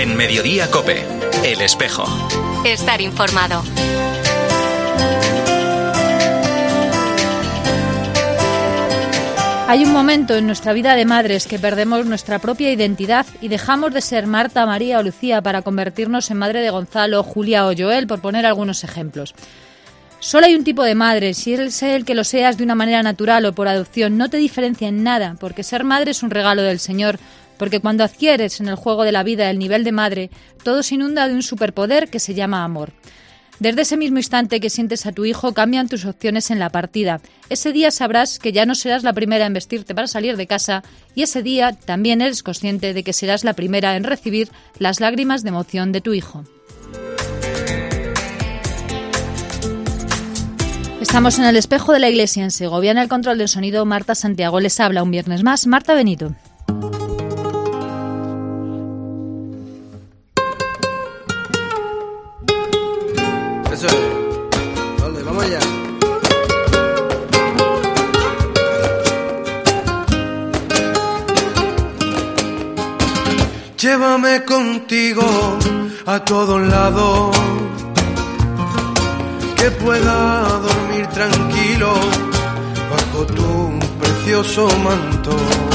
En Mediodía COPE, El Espejo. Estar informado. Hay un momento en nuestra vida de madres que perdemos nuestra propia identidad y dejamos de ser Marta, María o Lucía para convertirnos en madre de Gonzalo, Julia o Joel, por poner algunos ejemplos. Solo hay un tipo de madre, si es el que lo seas de una manera natural o por adopción, no te diferencia en nada, porque ser madre es un regalo del Señor, porque cuando adquieres en el juego de la vida el nivel de madre, todo se inunda de un superpoder que se llama amor. Desde ese mismo instante que sientes a tu hijo, cambian tus opciones en la partida. Ese día sabrás que ya no serás la primera en vestirte para salir de casa y ese día también eres consciente de que serás la primera en recibir las lágrimas de emoción de tu hijo. Estamos en el Espejo de la Iglesia en Segovia. En el control del sonido, Marta Santiago. Les habla un viernes más Marta Benito. Eso es. Vale, vamos allá. Llévame contigo a todos lados, que pueda dormir tranquilo bajo tu precioso manto.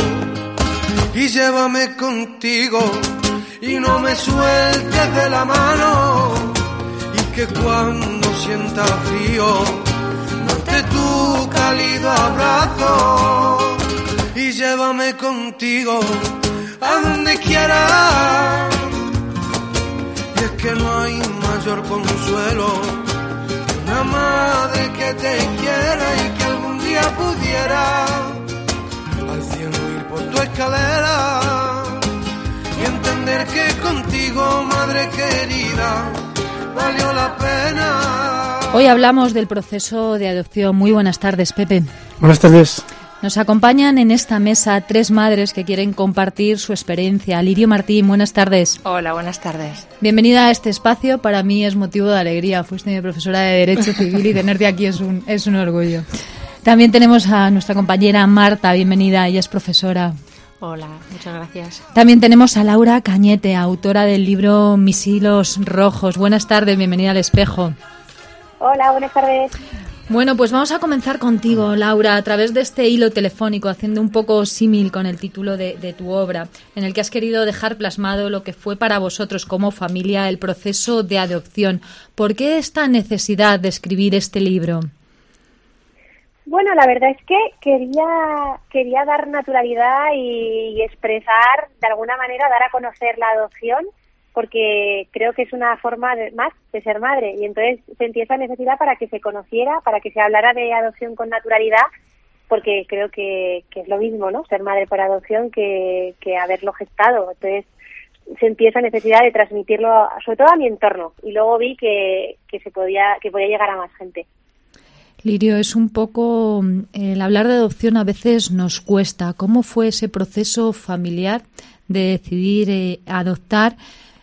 Y llévame contigo y no me sueltes de la mano, que cuando sienta frío note tu cálido abrazo. Y llévame contigo a donde quieras, y es que no hay mayor consuelo que una madre que te quiera y que algún día pudiera al cielo ir por tu escalera y entender que contigo, madre querida, valió la pena. Hoy hablamos del proceso de adopción. Muy buenas tardes, Pepe. Buenas tardes. Nos acompañan en esta mesa 3 madres que quieren compartir su experiencia. Lirio Martín, buenas tardes. Hola, buenas tardes. Bienvenida a este espacio. Para mí es motivo de alegría. Fuiste mi profesora de Derecho Civil y tenerte aquí es un orgullo. También tenemos a nuestra compañera Marta. Bienvenida, ella es profesora. Hola, muchas gracias. También tenemos a Laura Cañete, autora del libro Mis hilos rojos. Buenas tardes, bienvenida al Espejo. Hola, buenas tardes. Bueno, pues vamos a comenzar contigo, Laura, a través de este hilo telefónico, haciendo un poco símil con el título de tu obra, en el que has querido dejar plasmado lo que fue para vosotros como familia el proceso de adopción. ¿Por qué esta necesidad de escribir este libro? Bueno, la verdad es que quería dar naturalidad y expresar, de alguna manera, dar a conocer la adopción, porque creo que es una forma más de ser madre. Y entonces sentí esa necesidad para que se conociera, para que se hablara de adopción con naturalidad, porque creo que es lo mismo, ¿no? Ser madre por adopción que haberlo gestado. Entonces sentí esa necesidad de transmitirlo, sobre todo a mi entorno. Y luego vi que podía llegar a más gente. Lirio, es un poco el hablar de adopción a veces nos cuesta. ¿Cómo fue ese proceso familiar de decidir adoptar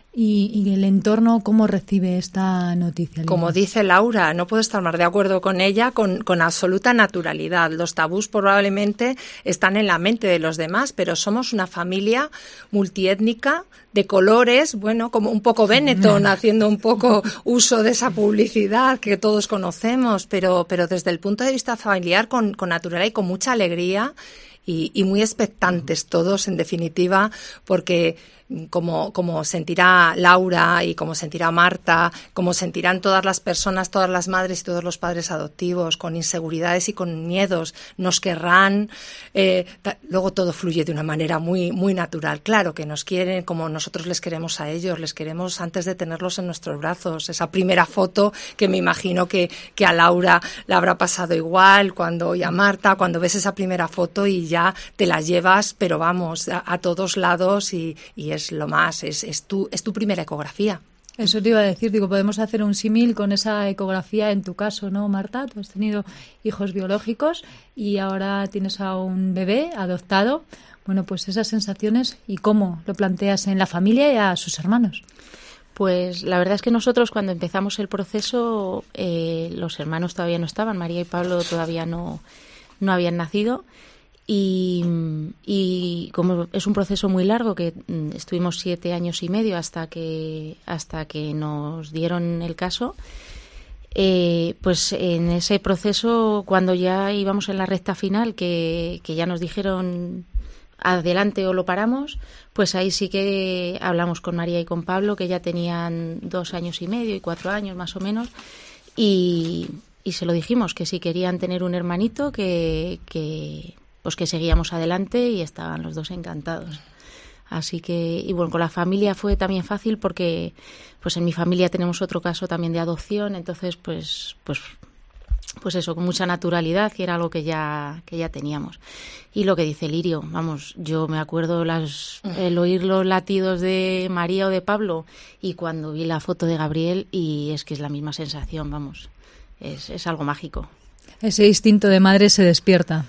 y el entorno cómo recibe esta noticia? Como dice Laura, no puedo estar más de acuerdo con ella, con absoluta naturalidad. Los tabús probablemente están en la mente de los demás, pero somos una familia multiétnica, de colores, bueno, como un poco Benetton, haciendo un poco uso de esa publicidad que todos conocemos, pero desde el punto de vista familiar con naturalidad y con mucha alegría y muy expectantes todos, en definitiva, porque como sentirá Laura y como sentirá Marta, como sentirán todas las personas, todas las madres y todos los padres adoptivos, con inseguridades y con miedos, nos querrán, luego todo fluye de una manera muy, muy natural. Claro que nos quieren como nosotros les queremos a ellos, les queremos antes de tenerlos en nuestros brazos. Esa primera foto que me imagino que a Laura la habrá pasado igual, y a Marta, cuando ves esa primera foto y ya te la llevas, pero vamos, a todos lados y es lo más, es tu primera ecografía. Eso te iba a decir, podemos hacer un símil con esa ecografía en tu caso, ¿no, Marta? Tú has tenido hijos biológicos y ahora tienes a un bebé adoptado. Bueno, pues esas sensaciones y cómo lo planteas en la familia y a sus hermanos. Pues la verdad es que nosotros cuando empezamos el proceso, los hermanos todavía no estaban, María y Pablo todavía no habían nacido. Y como es un proceso muy largo, que estuvimos 7 años y medio hasta que nos dieron el caso, pues en ese proceso, cuando ya íbamos en la recta final, que ya nos dijeron adelante o lo paramos, pues ahí sí que hablamos con María y con Pablo, que ya tenían 2 años y medio y 4 años más o menos, y se lo dijimos, que si querían tener un hermanito, que seguíamos adelante, y estaban los dos encantados. Así que, y bueno, con la familia fue también fácil, porque pues en mi familia tenemos otro caso también de adopción, entonces pues eso, con mucha naturalidad, y era algo que ya teníamos. Y lo que dice Lirio, vamos, yo me acuerdo el oír los latidos de María o de Pablo, y cuando vi la foto de Gabriel, y es que es la misma sensación, vamos, es algo mágico. Ese instinto de madre se despierta.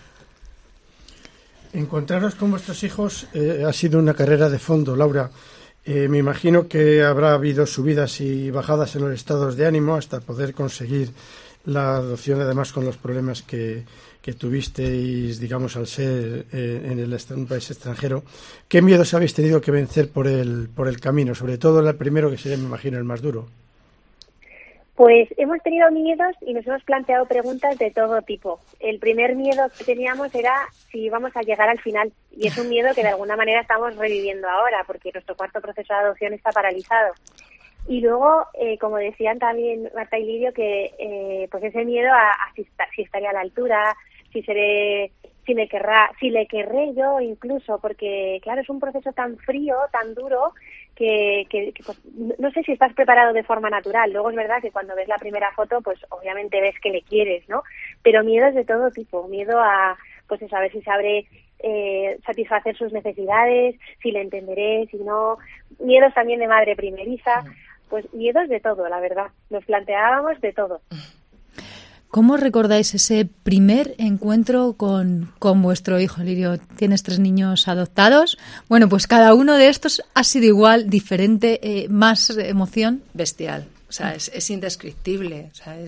Encontraros con vuestros hijos ha sido una carrera de fondo, Laura. Me imagino que habrá habido subidas y bajadas en los estados de ánimo hasta poder conseguir la adopción, además con los problemas que tuvisteis, digamos, al ser en un país extranjero. ¿Qué miedos habéis tenido que vencer por el camino? Sobre todo el primero, que sería, me imagino, el más duro. Pues hemos tenido miedos y nos hemos planteado preguntas de todo tipo. El primer miedo que teníamos era si íbamos a llegar al final, y es un miedo que de alguna manera estamos reviviendo ahora, porque nuestro cuarto proceso de adopción está paralizado. Y luego, como decían también Marta y Lirio, que pues ese miedo a si estaría a la altura, si le querré yo incluso, porque claro, es un proceso tan frío, tan duro, que pues, no sé si estás preparado de forma natural. Luego es verdad que cuando ves la primera foto, pues obviamente ves que le quieres, ¿no? Pero miedos de todo tipo, miedo a, pues eso, a ver si sabré satisfacer sus necesidades, si le entenderé, si no, miedos también de madre primeriza, pues miedos de todo, la verdad, nos planteábamos de todo. ¿Cómo recordáis ese primer encuentro con vuestro hijo, Lirio? Tienes 3 niños adoptados. Bueno, pues cada uno de estos ha sido igual, diferente, más emoción. Bestial, o sea, es indescriptible, o sea,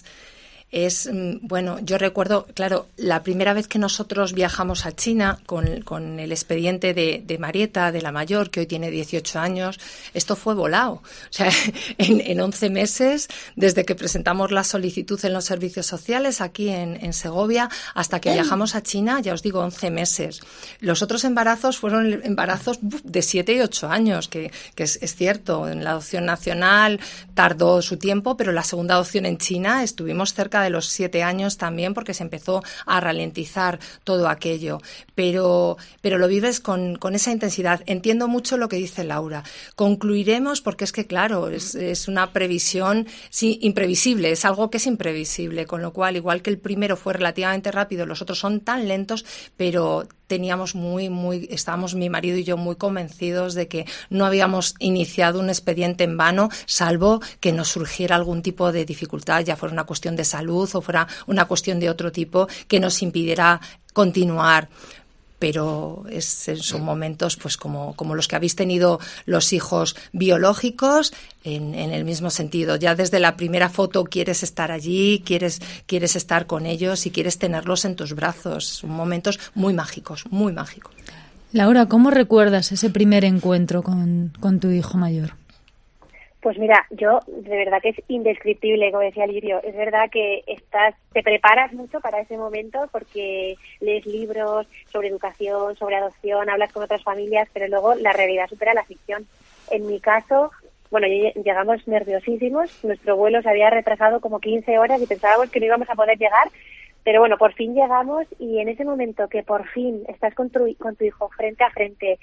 bueno, yo recuerdo, claro, la primera vez que nosotros viajamos a China con el expediente de Marieta, de la mayor, que hoy tiene 18 años, esto fue volado. O sea, en 11 meses, desde que presentamos la solicitud en los servicios sociales aquí en Segovia, hasta que viajamos a China, ya os digo, 11 meses. Los otros embarazos fueron embarazos de 7 y 8 años, que es cierto, en la adopción nacional tardó su tiempo, pero la segunda adopción en China estuvimos cerca de los 7 años también, porque se empezó a ralentizar todo aquello, pero lo vives con esa intensidad. Entiendo mucho lo que dice Laura. Concluiremos, porque es que claro, es una previsión imprevisible, es algo que es imprevisible, con lo cual, igual que el primero fue relativamente rápido, los otros son tan lentos, pero teníamos estábamos mi marido y yo muy convencidos de que no habíamos iniciado un expediente en vano, salvo que nos surgiera algún tipo de dificultad, ya fuera una cuestión de salud o fuera una cuestión de otro tipo, que nos impidiera continuar. Pero son momentos pues como los que habéis tenido los hijos biológicos, en el mismo sentido. Ya desde la primera foto quieres estar allí, quieres estar con ellos y quieres tenerlos en tus brazos. Son momentos muy mágicos, muy mágicos. Laura, ¿cómo recuerdas ese primer encuentro con tu hijo mayor? Pues mira, yo de verdad que es indescriptible, como decía Lirio. Es verdad que te preparas mucho para ese momento, porque lees libros sobre educación, sobre adopción, hablas con otras familias, pero luego la realidad supera la ficción. En mi caso, bueno, llegamos nerviosísimos, nuestro vuelo se había retrasado como 15 horas y pensábamos que no íbamos a poder llegar, pero bueno, por fin llegamos, y en ese momento que por fin estás con tu hijo frente a frente,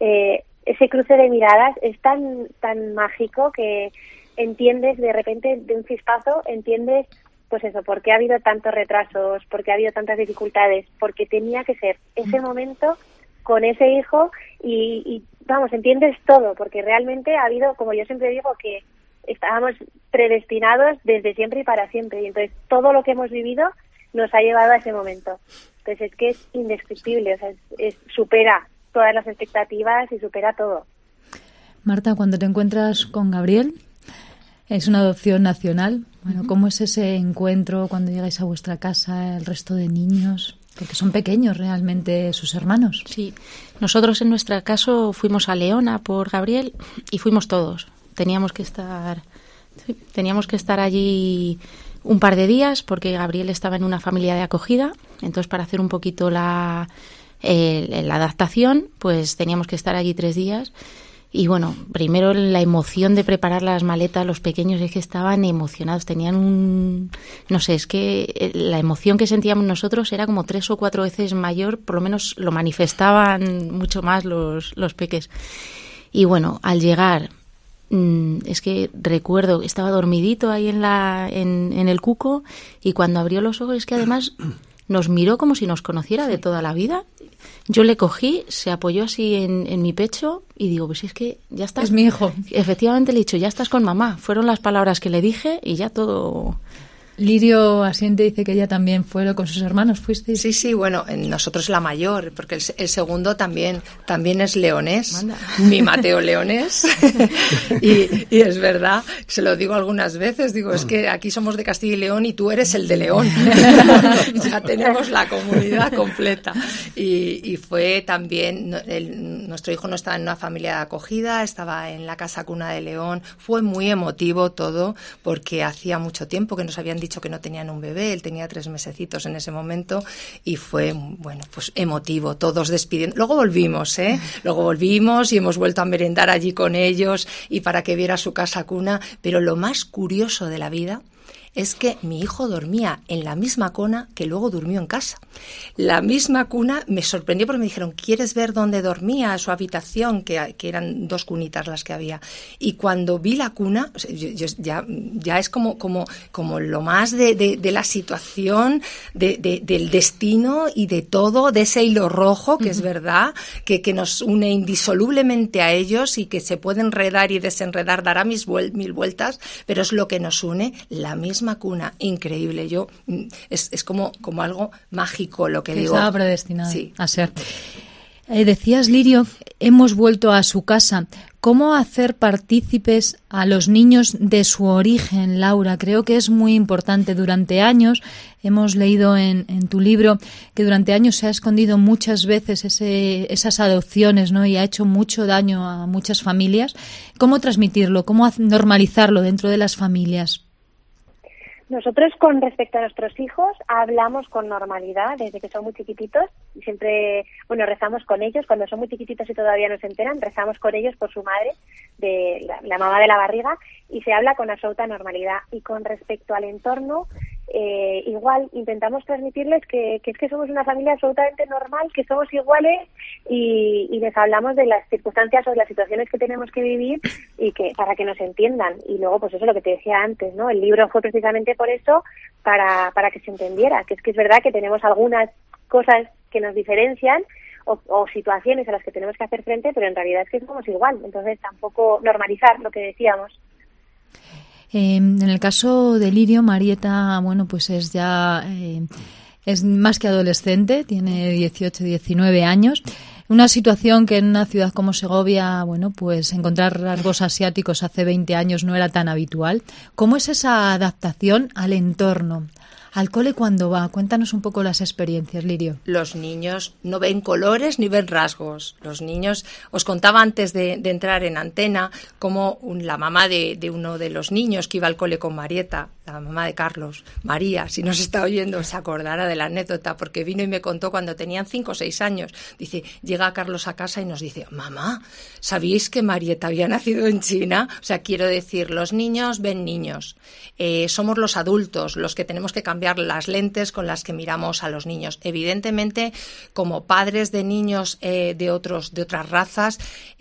ese cruce de miradas es tan mágico que entiendes de repente, de un chispazo, entiendes pues eso, por qué ha habido tantos retrasos, por qué ha habido tantas dificultades, porque tenía que ser ese momento con ese hijo y vamos, entiendes todo, porque realmente ha habido, como yo siempre digo, que estábamos predestinados desde siempre y para siempre, y entonces todo lo que hemos vivido nos ha llevado a ese momento. Entonces es que es indescriptible, o sea, supera todas las expectativas y supera todo. Marta, cuando te encuentras con Gabriel, es una adopción nacional. Bueno, ¿cómo es ese encuentro cuando llegáis a vuestra casa, el resto de niños? Porque son pequeños realmente sus hermanos. Sí, nosotros en nuestro caso fuimos a León a por Gabriel y fuimos todos. Teníamos que estar allí un par de días porque Gabriel estaba en una familia de acogida. Entonces, para hacer un poquito la adaptación, pues teníamos que estar allí 3 días. Y bueno, primero la emoción de preparar las maletas, los pequeños es que estaban emocionados, tenían no sé, es que la emoción que sentíamos nosotros era como 3 o 4 veces mayor, por lo menos lo manifestaban mucho más los peques. Y bueno, al llegar, es que recuerdo, estaba dormidito ahí en el cuco, y cuando abrió los ojos es que además nos miró como si nos conociera de toda la vida. Yo le cogí, se apoyó así en mi pecho y digo, pues es que ya estás. Es mi hijo. Efectivamente le he dicho, ya estás con mamá. Fueron las palabras que le dije y ya todo. Lirio asiente, dice que ella también fue con sus hermanos. ¿Fuisteis? Sí, bueno, nosotros la mayor, porque el segundo también es leonés. Manda. Mi Mateo leonés. y es verdad, se lo digo algunas veces, digo, es que aquí somos de Castilla y León y tú eres el de León. Ya tenemos la comunidad completa. Y fue también, nuestro hijo no estaba en una familia de acogida, estaba en la casa cuna de León. Fue muy emotivo todo, porque hacía mucho tiempo que nos habían dicho que no tenían un bebé, él tenía 3 mesecitos en ese momento, y fue, bueno, pues emotivo, todos despidiendo. Luego volvimos y hemos vuelto a merendar allí con ellos y para que viera su casa cuna, pero lo más curioso de la vida es que mi hijo dormía en la misma cuna que luego durmió en casa. La misma cuna me sorprendió porque me dijeron, ¿quieres ver dónde dormía? Su habitación, que eran 2 cunitas las que había. Y cuando vi la cuna, ya es como lo más de la situación, del destino y de todo, de ese hilo rojo, que es verdad, que nos une indisolublemente a ellos y que se puede enredar y desenredar, dará 1000 vueltas, pero es lo que nos une, la misma cuna, increíble. Es como algo mágico lo que digo. Estaba predestinado sí. a ser. Decías, Lirio, hemos vuelto a su casa. ¿Cómo hacer partícipes a los niños de su origen, Laura? Creo que es muy importante. Durante años, hemos leído en tu libro que durante años se ha escondido muchas veces esas adopciones, ¿no? Y ha hecho mucho daño a muchas familias. ¿Cómo transmitirlo? ¿Cómo normalizarlo dentro de las familias? Nosotros, con respecto a nuestros hijos, hablamos con normalidad desde que son muy chiquititos y siempre, rezamos con ellos. Cuando son muy chiquititos y todavía no se enteran, rezamos con ellos por su madre, de la mamá de la barriga, y se habla con absoluta normalidad. Y con respecto al entorno, igual intentamos transmitirles que es que somos una familia absolutamente normal, que somos iguales, y les hablamos de las circunstancias o de las situaciones que tenemos que vivir y que para que nos entiendan. Y luego, pues eso es lo que te decía antes, ¿no? El libro fue precisamente por eso, para que se entendiera, que es verdad que tenemos algunas cosas que nos diferencian o situaciones a las que tenemos que hacer frente, pero en realidad es que somos igual. Entonces tampoco normalizar lo que decíamos. En el caso de Lirio, Marieta, pues es ya es más que adolescente, tiene 18, 19 años. Una situación que en una ciudad como Segovia, pues encontrar rasgos asiáticos hace 20 años no era tan habitual. ¿Cómo es esa adaptación al entorno? ¿Al cole cuándo va? Cuéntanos un poco las experiencias, Lirio. Los niños no ven colores ni ven rasgos. Los niños, os contaba antes de entrar en antena, como la mamá de uno de los niños que iba al cole con Marieta, la mamá de Carlos, María, si nos está oyendo, se acordará de la anécdota, porque vino y me contó cuando tenían 5 o 6 años. Dice, llega Carlos a casa y nos dice, mamá, ¿sabíais que Marieta había nacido en China? O sea, quiero decir, los niños ven niños. Somos los adultos los que tenemos que cambiar las lentes con las que miramos a los niños. Evidentemente, como padres de niños de otras razas,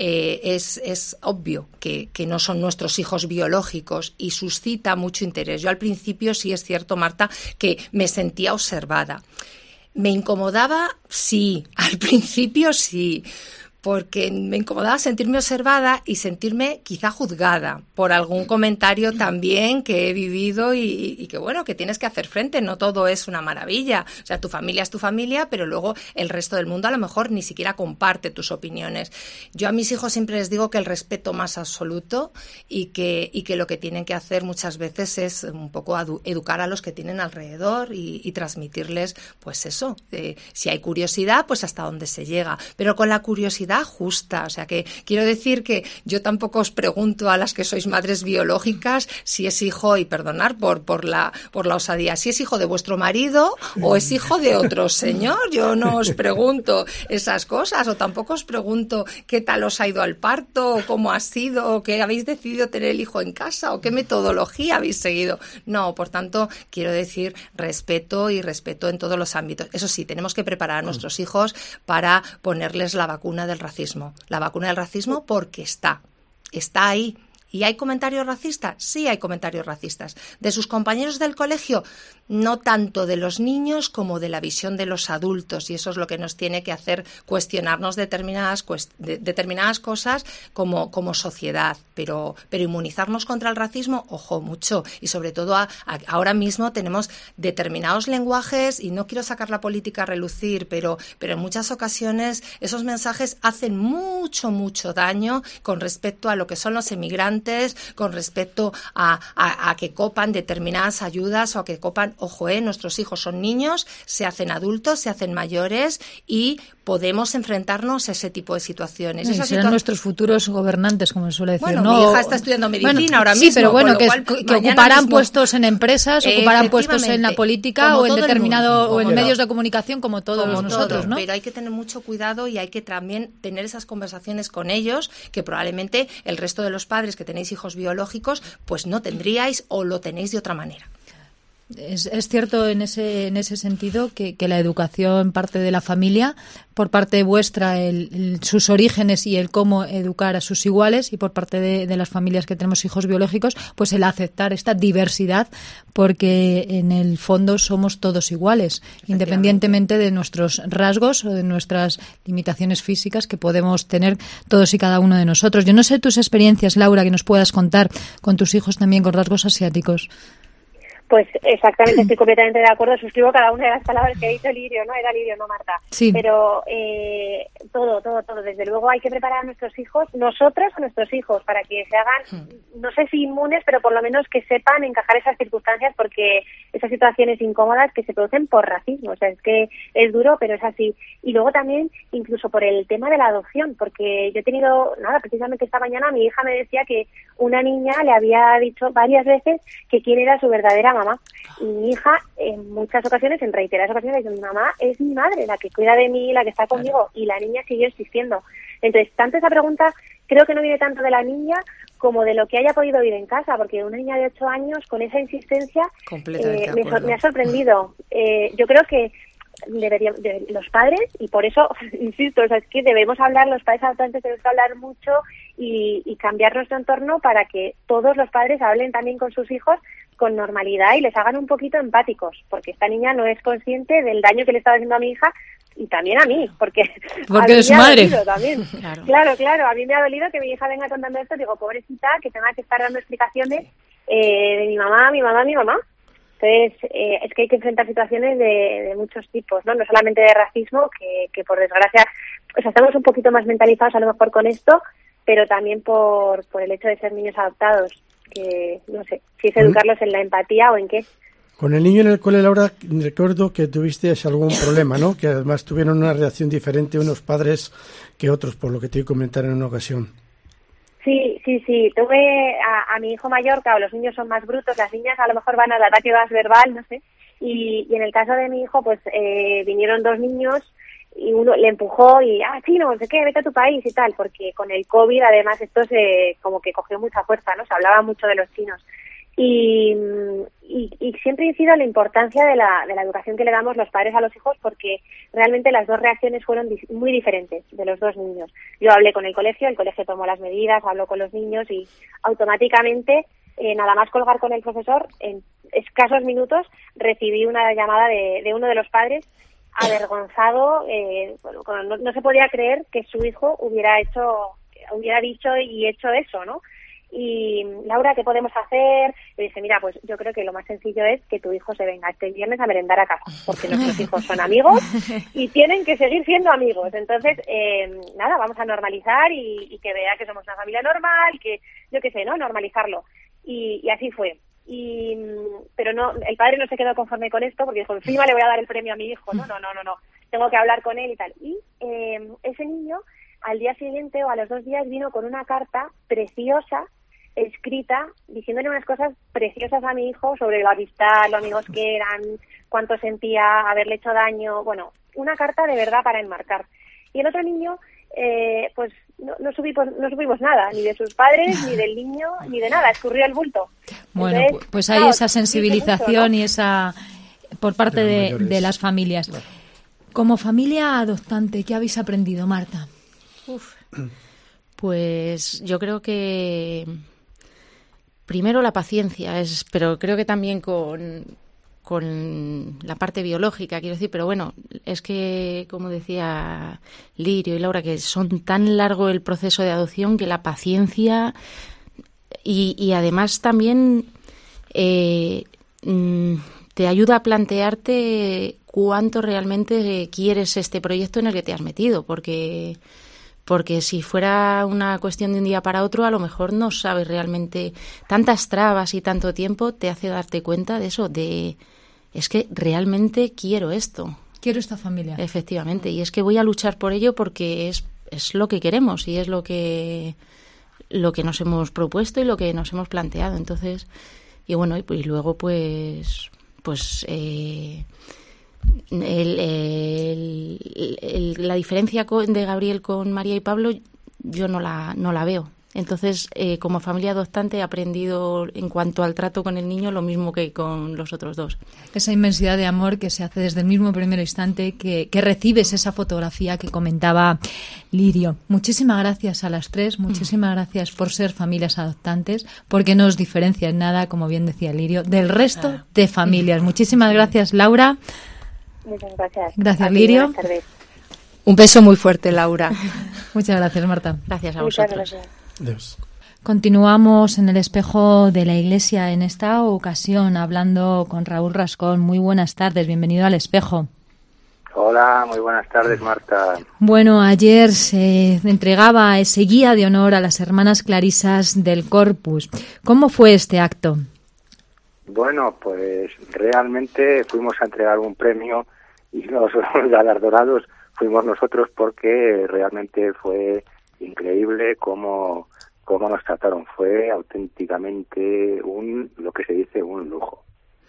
es obvio que no son nuestros hijos biológicos y suscita mucho interés. Yo al principio sí es cierto, Marta, que me sentía observada. ¿Me incomodaba? Sí, al principio sí. porque me incomodaba sentirme observada y sentirme quizá juzgada por algún comentario también que he vivido y que bueno, que tienes que hacer frente, no todo es una maravilla, o sea, tu familia es tu familia, pero luego el resto del mundo a lo mejor ni siquiera comparte tus opiniones. Yo a mis hijos siempre les digo que el respeto más absoluto y que lo que tienen que hacer muchas veces es un poco educar a los que tienen alrededor y transmitirles, pues eso, si hay curiosidad, pues hasta dónde se llega, pero con la curiosidad justa, o sea que quiero decir que yo tampoco os pregunto a las que sois madres biológicas si es hijo, y perdonar por la osadía, si es hijo de vuestro marido o es hijo de otro señor. Yo no os pregunto esas cosas, o tampoco os pregunto qué tal os ha ido al parto, o cómo ha sido, o qué habéis decidido tener el hijo en casa, o qué metodología habéis seguido. No, por tanto, quiero decir respeto en todos los ámbitos. Eso sí, tenemos que preparar a nuestros hijos para ponerles la vacuna del racismo. La vacuna del racismo porque está ahí. ¿Y hay comentarios racistas? Sí, hay comentarios racistas. ¿De sus compañeros del colegio? No tanto de los niños como de la visión de los adultos, y eso es lo que nos tiene que hacer cuestionarnos determinadas cosas como sociedad. Pero inmunizarnos contra el racismo, ojo, mucho. Y sobre todo ahora mismo tenemos determinados lenguajes, y no quiero sacar la política a relucir, pero en muchas ocasiones esos mensajes hacen mucho daño con respecto a lo que son los emigrantes, con respecto a que copan determinadas ayudas, o a que copan, ojo, nuestros hijos son niños, se hacen adultos, se hacen mayores, y podemos enfrentarnos a ese tipo de situaciones. Serán nuestros futuros gobernantes, como se suele decir. Bueno, ¿no? mi hija está estudiando medicina ahora mismo. Sí, pero bueno, que ocuparán mismo, puestos en empresas, ocuparán puestos en la política o en determinado o en medios de comunicación, como todos nosotros, ¿no? Pero hay que tener mucho cuidado, y hay que también tener esas conversaciones con ellos, que probablemente el resto de los padres que tenéis hijos biológicos pues no tendríais, o lo tenéis de otra manera. Es cierto en ese sentido que la educación parte de la familia, por parte vuestra sus orígenes y el cómo educar a sus iguales, y por parte de las familias que tenemos hijos biológicos, pues el aceptar esta diversidad, porque en el fondo somos todos iguales, independientemente de nuestros rasgos o de nuestras limitaciones físicas que podemos tener todos y cada uno de nosotros. Yo no sé tus experiencias, Laura, que nos puedas contar con tus hijos también con rasgos asiáticos. Pues exactamente, estoy completamente de acuerdo, suscribo cada una de las palabras que ha dicho Lirio, ¿no? Era Lirio, no Marta. Sí. Pero todo, desde luego hay que preparar a nuestros hijos, nosotros a nuestros hijos, para que se hagan, no sé si inmunes, pero por lo menos que sepan encajar esas circunstancias, porque esas situaciones incómodas que se producen por racismo, o sea, es que es duro, pero es así. Y luego también, incluso por el tema de la adopción, porque yo he tenido, precisamente esta mañana mi hija me decía que una niña le había dicho varias veces que quién era su verdadera mamá. Y mi hija, en muchas ocasiones, en reiteradas ocasiones, dice: mi mamá es mi madre, la que cuida de mí, la que está conmigo. Y la niña siguió insistiendo. Entonces, tanto esa pregunta creo que no viene tanto de la niña como de lo que haya podido oír en casa, porque una niña de 8 años con esa insistencia me ha sorprendido. Yo creo que los padres, y por eso insisto, o sea, es que debemos hablar, los padres adoptantes debemos hablar mucho y cambiar nuestro entorno para que todos los padres hablen también con sus hijos con normalidad y les hagan un poquito empáticos, porque esta niña no es consciente del daño que le estaba haciendo a mi hija y también a mí, porque es su madre. También. Claro, a mí me ha dolido que mi hija venga contando esto, digo, pobrecita, que tenga que estar dando explicaciones de mi mamá. Entonces, es que hay que enfrentar situaciones de muchos tipos, ¿no? No solamente de racismo, que por desgracia, pues estamos un poquito más mentalizados a lo mejor con esto, pero también por el hecho de ser niños adoptados, que no sé si es educarlos en la empatía o en qué. Con el niño en el cole, Laura, recuerdo que tuviste algún problema, ¿no? Que además tuvieron una reacción diferente unos padres que otros, por lo que te iba a comentar en una ocasión. Sí. Tuve a mi hijo mayor, claro, los niños son más brutos, las niñas a lo mejor van al ataque más verbal, no sé. Y en el caso de mi hijo, pues vinieron 2 niños y uno le empujó y, chino, no sé qué, vete a tu país y tal, porque con el COVID además esto como que cogió mucha fuerza, ¿no? Se hablaba mucho de los chinos. Y siempre incido en la importancia de la educación que le damos los padres a los hijos, porque realmente las 2 reacciones fueron muy diferentes de los 2 niños. Yo hablé con el colegio tomó las medidas, habló con los niños y automáticamente, nada más colgar con el profesor, en escasos minutos recibí una llamada de uno de los padres avergonzado, no se podía creer que su hijo hubiera dicho y hecho eso, ¿no? Y Laura, ¿qué podemos hacer? Le dije, mira, pues yo creo que lo más sencillo es que tu hijo se venga este viernes a merendar a casa, porque nuestros hijos son amigos y tienen que seguir siendo amigos. Entonces, nada, vamos a normalizar y que vea que somos una familia normal, que yo qué sé, ¿no? Normalizarlo. Y así fue. Pero no, el padre no se quedó conforme con esto porque dijo, encima le voy a dar el premio a mi hijo. No, tengo que hablar con él y tal. Y ese niño al día siguiente o a los 2 días vino con una carta preciosa escrita diciéndole unas cosas preciosas a mi hijo sobre la amistad, lo amigos que eran, cuánto sentía haberle hecho daño, bueno, una carta de verdad para enmarcar. Y el otro niño, pues no supimos nada, ni de sus padres, ni del niño, ni de nada, escurrió el bulto. Bueno, entonces, pues hay esa sensibilización mucho, ¿no? Y esa por parte de las familias. Claro. Como familia adoptante, ¿qué habéis aprendido, Marta? Pues yo creo que primero la paciencia, pero creo que también con la parte biológica, quiero decir, pero bueno, es que, como decía Lirio y Laura, que son tan largo el proceso de adopción que la paciencia y además también te ayuda a plantearte cuánto realmente quieres este proyecto en el que te has metido, porque si fuera una cuestión de un día para otro, a lo mejor no sabes realmente. Tantas trabas y tanto tiempo te hace darte cuenta de eso, es que realmente quiero esto. Quiero esta familia. Efectivamente, y es que voy a luchar por ello porque es lo que queremos y es lo que nos hemos propuesto y lo que nos hemos planteado. Entonces, y bueno, y luego pues la diferencia de Gabriel con María y Pablo yo no la veo. Entonces, como familia adoptante he aprendido en cuanto al trato con el niño lo mismo que con los otros dos. Esa inmensidad de amor que se hace desde el mismo primer instante que recibes esa fotografía que comentaba Lirio. Muchísimas gracias a las tres, muchísimas gracias por ser familias adoptantes, porque no os diferencia en nada, como bien decía Lirio, del resto de familias. Muchísimas gracias, Laura. Muchas gracias. Gracias, Lirio. Buenas tardes. Un beso muy fuerte, Laura. Muchas gracias, Marta. Gracias a Muchas vosotros. Gracias. Dios. Continuamos en el espejo de la Iglesia, en esta ocasión hablando con Raúl Rascón. Muy buenas tardes, bienvenido al espejo. Hola, muy buenas tardes, Marta. Bueno, ayer se entregaba ese guía de honor a las hermanas clarisas del Corpus. ¿Cómo fue este acto? Bueno, pues realmente fuimos a entregar un premio y los galardonados fuimos nosotros porque realmente fue increíble cómo nos trataron. Fue auténticamente lo que se dice, un lujo.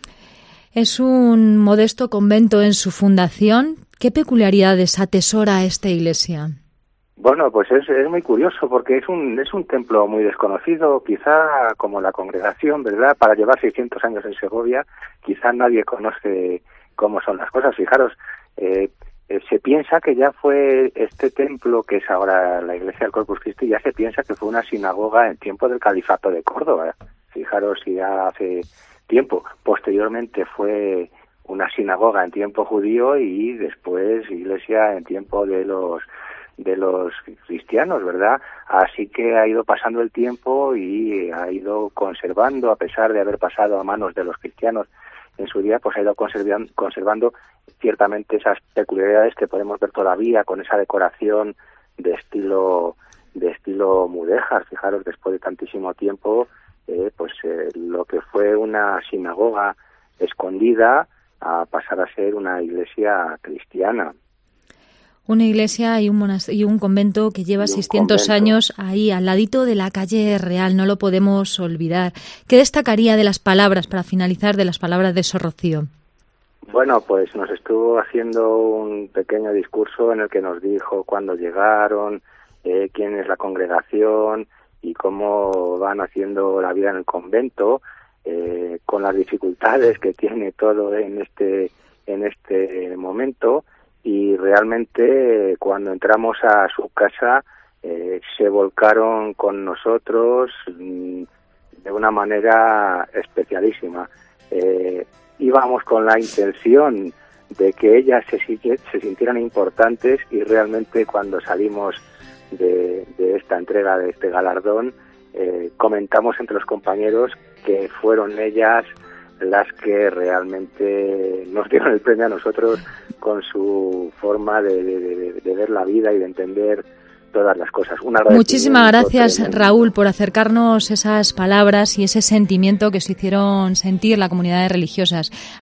Es un modesto convento en su fundación. ¿Qué peculiaridades atesora esta iglesia? Bueno, pues es muy curioso porque es un templo muy desconocido, quizá como la congregación, ¿verdad? Para llevar 600 años en Segovia, quizá nadie conoce cómo son las cosas. Fijaros, se piensa que ya fue este templo, que es ahora la iglesia del Corpus Christi, ya se piensa que fue una sinagoga en tiempo del Califato de Córdoba. Fijaros, ya hace tiempo. Posteriormente fue una sinagoga en tiempo judío y después iglesia en tiempo de los cristianos, ¿verdad? Así que ha ido pasando el tiempo y ha ido conservando, a pesar de haber pasado a manos de los cristianos en su día, pues ha ido conservando ciertamente esas peculiaridades que podemos ver todavía con esa decoración de estilo mudéjar. Fijaros, después de tantísimo tiempo, lo que fue una sinagoga escondida a pasar a ser una iglesia cristiana. Una iglesia y un convento que lleva 600 años ahí, al ladito de la calle Real, no lo podemos olvidar. ¿Qué destacaría de las palabras, para finalizar, de las palabras de Sor Rocío? Bueno, pues nos estuvo haciendo un pequeño discurso en el que nos dijo cuándo llegaron, quién es la congregación y cómo van haciendo la vida en el convento, con las dificultades que tiene todo en este momento. Y realmente cuando entramos a su casa se volcaron con nosotros de una manera especialísima. Íbamos con la intención de que ellas se sintieran importantes, y realmente cuando salimos de esta entrega, de este galardón, comentamos entre los compañeros que fueron ellas las que realmente nos dieron el premio a nosotros con su forma de ver la vida y de entender todas las cosas. Muchísimas gracias, tremendo, Raúl, por acercarnos esas palabras y ese sentimiento que se hicieron sentir la comunidad de religiosas.